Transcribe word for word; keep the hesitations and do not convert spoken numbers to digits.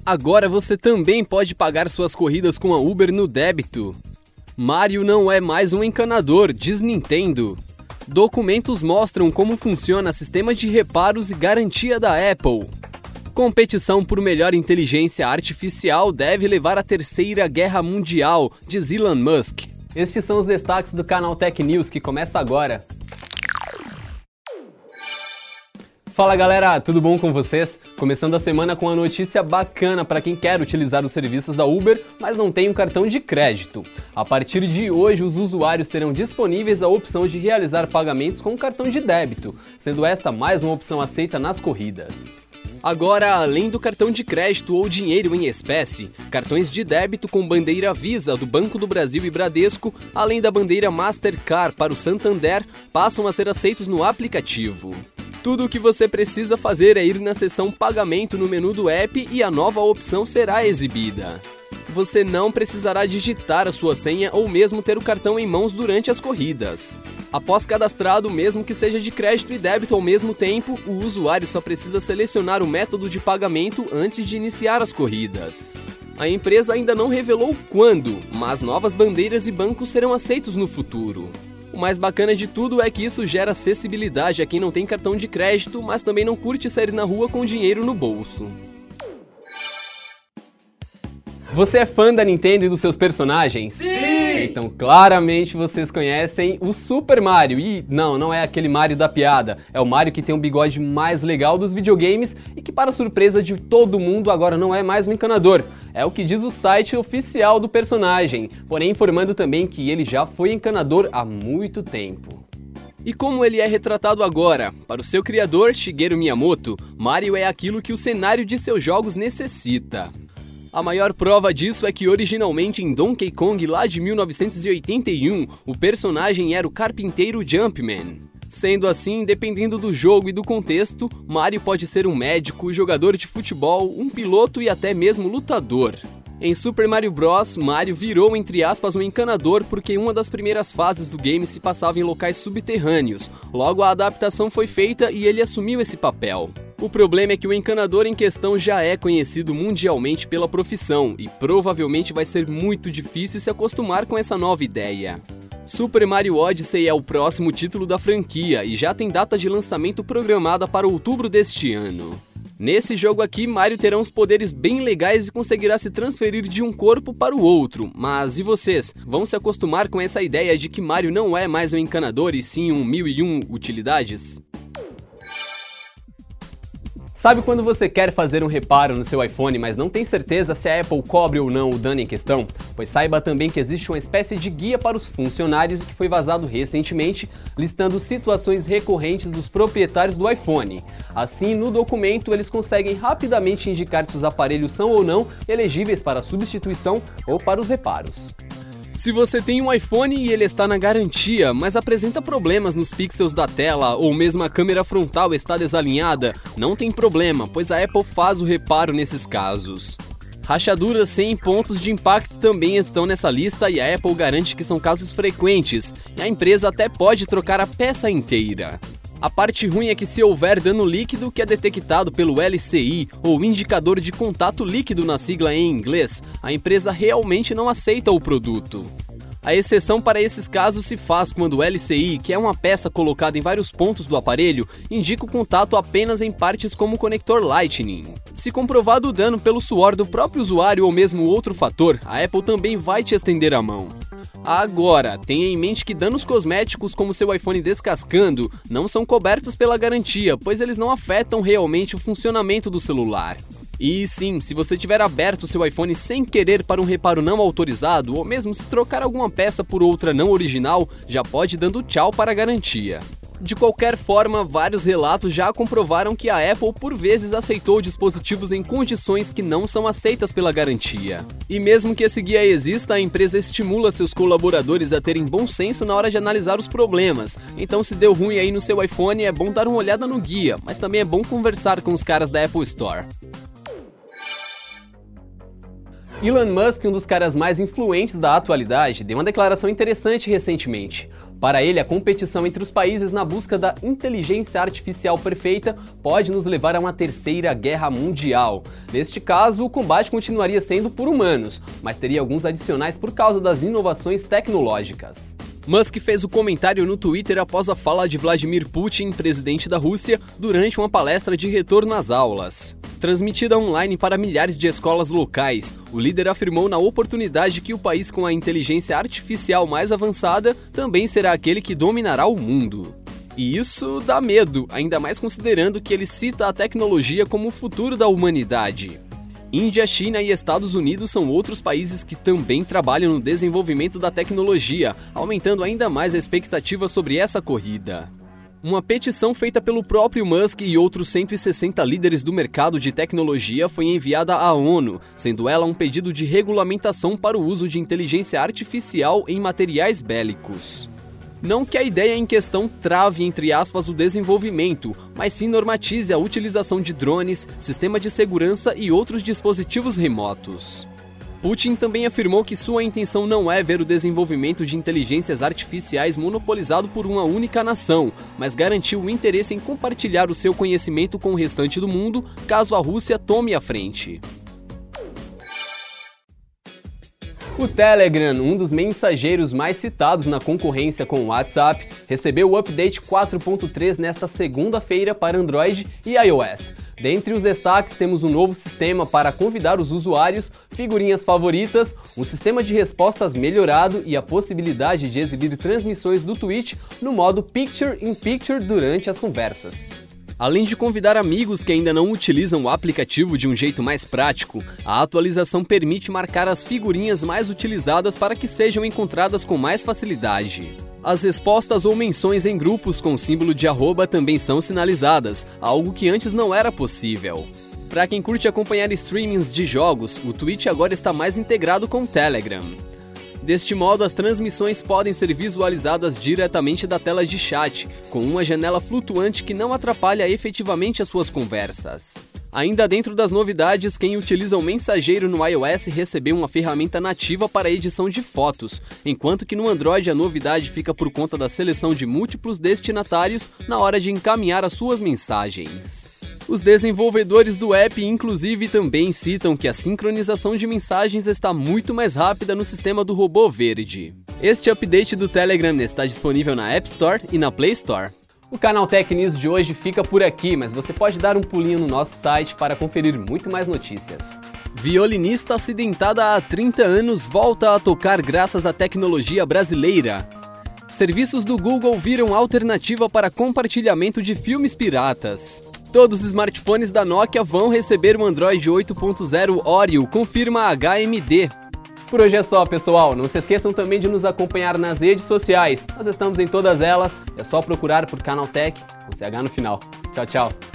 Agora você também pode pagar suas corridas com a Uber no débito. Mario não é mais um encanador, diz Nintendo. Documentos mostram como funciona o sistema de reparos e garantia da Apple. Competição por melhor inteligência artificial deve levar à terceira guerra mundial, diz Elon Musk. Estes são os destaques do canal Tech News, que começa agora. Fala galera, tudo bom com vocês? Começando a semana com uma notícia bacana para quem quer utilizar os serviços da Uber, mas não tem um cartão de crédito. A partir de hoje, os usuários terão disponíveis a opção de realizar pagamentos com cartão de débito, sendo esta mais uma opção aceita nas corridas. Agora, além do cartão de crédito ou dinheiro em espécie, cartões de débito com bandeira Visa do Banco do Brasil e Bradesco, além da bandeira Mastercard para o Santander, passam a ser aceitos no aplicativo. Tudo o que você precisa fazer é ir na seção Pagamento no menu do app e a nova opção será exibida. Você não precisará digitar a sua senha ou mesmo ter o cartão em mãos durante as corridas. Após cadastrado, mesmo que seja de crédito e débito ao mesmo tempo, o usuário só precisa selecionar o método de pagamento antes de iniciar as corridas. A empresa ainda não revelou quando, mas novas bandeiras e bancos serão aceitos no futuro. O mais bacana de tudo é que isso gera acessibilidade a quem não tem cartão de crédito, mas também não curte sair na rua com dinheiro no bolso. Você é fã da Nintendo e dos seus personagens? Sim! Então, claramente vocês conhecem o Super Mario. E não, não é aquele Mario da piada. É o Mario que tem o bigode mais legal dos videogames e que, para surpresa de todo mundo, agora não é mais um encanador. É o que diz o site oficial do personagem, porém informando também que ele já foi encanador há muito tempo. E como ele é retratado agora? Para o seu criador, Shigeru Miyamoto, Mario é aquilo que o cenário de seus jogos necessita. A maior prova disso é que originalmente em Donkey Kong lá de mil novecentos e oitenta e um, o personagem era o carpinteiro Jumpman. Sendo assim, dependendo do jogo e do contexto, Mario pode ser um médico, jogador de futebol, um piloto e até mesmo lutador. Em Super Mario Bros., Mario virou, entre aspas, um encanador porque uma das primeiras fases do game se passava em locais subterrâneos. Logo, a adaptação foi feita e ele assumiu esse papel. O problema é que o encanador em questão já é conhecido mundialmente pela profissão e provavelmente vai ser muito difícil se acostumar com essa nova ideia. Super Mario Odyssey é o próximo título da franquia e já tem data de lançamento programada para outubro deste ano. Nesse jogo aqui, Mario terá uns poderes bem legais e conseguirá se transferir de um corpo para o outro. Mas e vocês? Vão se acostumar com essa ideia de que Mario não é mais um encanador e sim um mil e um utilidades? Sabe quando você quer fazer um reparo no seu iPhone, mas não tem certeza se a Apple cobre ou não o dano em questão? Pois saiba também que existe uma espécie de guia para os funcionários que foi vazado recentemente, listando situações recorrentes dos proprietários do iPhone. Assim, no documento, eles conseguem rapidamente indicar se os aparelhos são ou não elegíveis para substituição ou para os reparos. Se você tem um iPhone e ele está na garantia, mas apresenta problemas nos pixels da tela ou mesmo a câmera frontal está desalinhada, não tem problema, pois a Apple faz o reparo nesses casos. Rachaduras sem pontos de impacto também estão nessa lista e a Apple garante que são casos frequentes, e a empresa até pode trocar a peça inteira. A parte ruim é que se houver dano líquido que é detectado pelo L C I, ou indicador de contato líquido na sigla em inglês, a empresa realmente não aceita o produto. A exceção para esses casos se faz quando o L C I, que é uma peça colocada em vários pontos do aparelho, indica o contato apenas em partes como o conector Lightning. Se comprovado o dano pelo suor do próprio usuário ou mesmo outro fator, a Apple também vai te estender a mão. Agora, tenha em mente que danos cosméticos como seu iPhone descascando não são cobertos pela garantia, pois eles não afetam realmente o funcionamento do celular. E sim, se você tiver aberto seu iPhone sem querer para um reparo não autorizado, ou mesmo se trocar alguma peça por outra não original, já pode ir dando tchau para a garantia. De qualquer forma, vários relatos já comprovaram que a Apple por vezes aceitou dispositivos em condições que não são aceitas pela garantia. E mesmo que esse guia exista, a empresa estimula seus colaboradores a terem bom senso na hora de analisar os problemas. Então, se deu ruim aí no seu iPhone, é bom dar uma olhada no guia, mas também é bom conversar com os caras da Apple Store. Elon Musk, um dos caras mais influentes da atualidade, deu uma declaração interessante recentemente. Para ele, a competição entre os países na busca da inteligência artificial perfeita pode nos levar a uma terceira guerra mundial. Neste caso, o combate continuaria sendo por humanos, mas teria alguns adicionais por causa das inovações tecnológicas. Musk fez o comentário no Twitter após a fala de Vladimir Putin, presidente da Rússia, durante uma palestra de retorno às aulas. Transmitida online para milhares de escolas locais, o líder afirmou na oportunidade que o país com a inteligência artificial mais avançada também será aquele que dominará o mundo. E isso dá medo, ainda mais considerando que ele cita a tecnologia como o futuro da humanidade. Índia, China e Estados Unidos são outros países que também trabalham no desenvolvimento da tecnologia, aumentando ainda mais a expectativa sobre essa corrida. Uma petição feita pelo próprio Musk e outros cento e sessenta líderes do mercado de tecnologia foi enviada à ONU, sendo ela um pedido de regulamentação para o uso de inteligência artificial em materiais bélicos. Não que a ideia em questão trave, entre aspas, o desenvolvimento, mas sim normatize a utilização de drones, sistema de segurança e outros dispositivos remotos. Putin também afirmou que sua intenção não é ver o desenvolvimento de inteligências artificiais monopolizado por uma única nação, mas garantiu o interesse em compartilhar o seu conhecimento com o restante do mundo, caso a Rússia tome a frente. O Telegram, um dos mensageiros mais citados na concorrência com o WhatsApp, recebeu o update quatro ponto três nesta segunda-feira para Android e iOS. Dentre os destaques temos um novo sistema para convidar os usuários, figurinhas favoritas, um sistema de respostas melhorado e a possibilidade de exibir transmissões do Twitch no modo Picture in Picture durante as conversas. Além de convidar amigos que ainda não utilizam o aplicativo de um jeito mais prático, a atualização permite marcar as figurinhas mais utilizadas para que sejam encontradas com mais facilidade. As respostas ou menções em grupos com símbolo de arroba também são sinalizadas, algo que antes não era possível. Para quem curte acompanhar streamings de jogos, o Twitch agora está mais integrado com o Telegram. Deste modo, as transmissões podem ser visualizadas diretamente da tela de chat, com uma janela flutuante que não atrapalha efetivamente as suas conversas. Ainda dentro das novidades, quem utiliza o mensageiro no iOS recebeu uma ferramenta nativa para a edição de fotos, enquanto que no Android a novidade fica por conta da seleção de múltiplos destinatários na hora de encaminhar as suas mensagens. Os desenvolvedores do app, inclusive, também citam que a sincronização de mensagens está muito mais rápida no sistema do robô verde. Este update do Telegram está disponível na App Store e na Play Store. O Canaltech News de hoje fica por aqui, mas você pode dar um pulinho no nosso site para conferir muito mais notícias. Violinista acidentada há trinta anos volta a tocar graças à tecnologia brasileira. Serviços do Google viram alternativa para compartilhamento de filmes piratas. Todos os smartphones da Nokia vão receber o Android oito ponto zero Oreo, confirma a H M D. Por hoje é só, pessoal. Não se esqueçam também de nos acompanhar nas redes sociais. Nós estamos em todas elas. É só procurar por Canaltech, com C H no final. Tchau, tchau.